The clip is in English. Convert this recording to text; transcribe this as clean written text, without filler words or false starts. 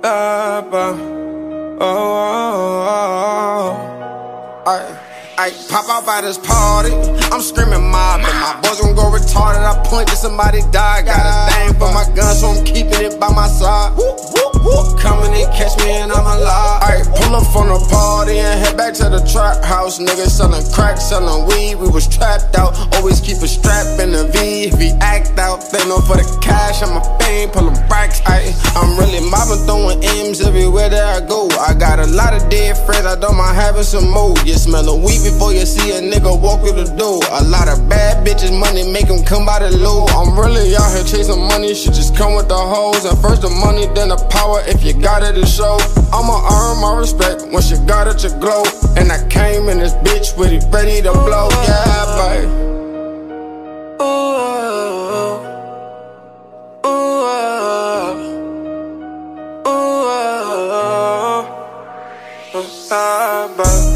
I pop out by this party, I'm screaming mob, but my boys gon' go retarded. I point to somebody die, got a thing for my gun, so I'm keeping it by my side. Coming and catch me and I'm alive. I pull up from the party and head back to the trap house. Niggas selling crack, selling weed, we was trapped out. Always keep a strap in the V, if he act out, they know for the cash, I'm a fiend, pullin' racks. I'm really mobbing, throwing M's everywhere that I go. I got a lot of dead friends, I don't mind having some more. You smell a weed before you see a nigga walk through the door. A lot of bad bitches, money make them come by the low. I'm really out here chasing money, shit just come with the hoes. And first the money, then the power, if you got it to show. I'ma earn my respect, once you got it, you glow. And I came in this bitch with it ready to blow, yeah, babe. Bye.